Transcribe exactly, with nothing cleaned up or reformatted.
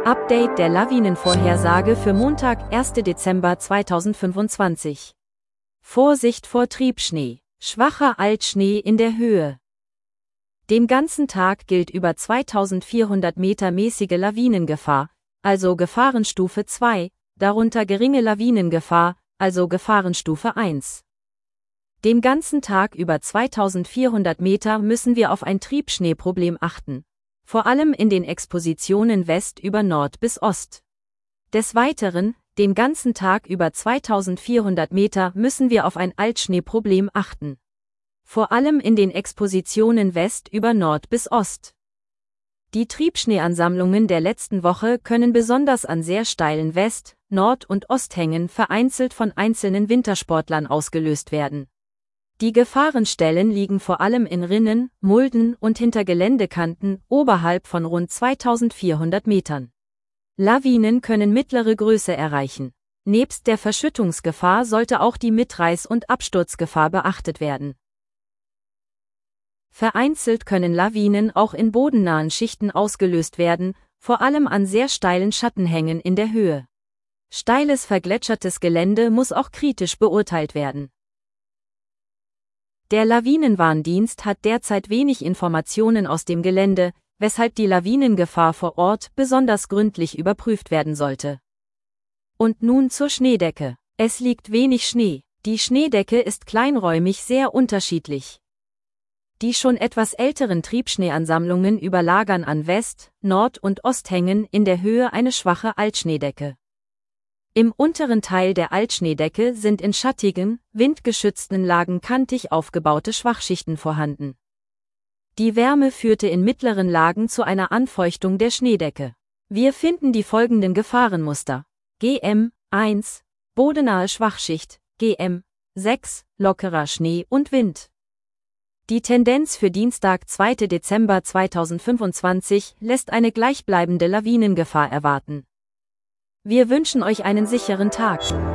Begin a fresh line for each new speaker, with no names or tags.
Update der Lawinenvorhersage für Montag, erster Dezember zweitausendfünfundzwanzig. Vorsicht vor Triebschnee. Schwacher Altschnee in der Höhe. Den ganzen Tag gilt über zweitausendvierhundert Meter mäßige Lawinengefahr, also Gefahrenstufe zwei, darunter geringe Lawinengefahr, also Gefahrenstufe eins. Den ganzen Tag über zweitausendvierhundert Meter müssen wir auf ein Triebschneeproblem achten. Vor allem in den Expositionen West über Nord bis Ost. Des Weiteren, den ganzen Tag über zweitausendvierhundert Meter müssen wir auf ein Altschneeproblem achten. Vor allem in den Expositionen West über Nord bis Ost. Die Triebschneeansammlungen der letzten Woche können besonders an sehr steilen West-, Nord- und Osthängen vereinzelt von einzelnen Wintersportlern ausgelöst werden. Die Gefahrenstellen liegen vor allem in Rinnen, Mulden und hinter Geländekanten oberhalb von rund zweitausendvierhundert Metern. Lawinen können mittlere Größe erreichen. Nebst der Verschüttungsgefahr sollte auch die Mitreiß- und Absturzgefahr beachtet werden. Vereinzelt können Lawinen auch in bodennahen Schichten ausgelöst werden, vor allem an sehr steilen Schattenhängen in der Höhe. Steiles vergletschertes Gelände muss auch kritisch beurteilt werden. Der Lawinenwarndienst hat derzeit wenig Informationen aus dem Gelände, weshalb die Lawinengefahr vor Ort besonders gründlich überprüft werden sollte. Und nun zur Schneedecke. Es liegt wenig Schnee. Die Schneedecke ist kleinräumig sehr unterschiedlich. Die schon etwas älteren Triebschneeansammlungen überlagern an West-, Nord- und Osthängen in der Höhe eine schwache Altschneedecke. Im unteren Teil der Altschneedecke sind in schattigen, windgeschützten Lagen kantig aufgebaute Schwachschichten vorhanden. Die Wärme führte in mittleren Lagen zu einer Anfeuchtung der Schneedecke. Wir finden die folgenden Gefahrenmuster: G M eins, bodennahe Schwachschicht, G M sechs, lockerer Schnee und Wind. Die Tendenz für Dienstag, zweiter Dezember zweitausendfünfundzwanzig lässt eine gleichbleibende Lawinengefahr erwarten. Wir wünschen euch einen sicheren Tag.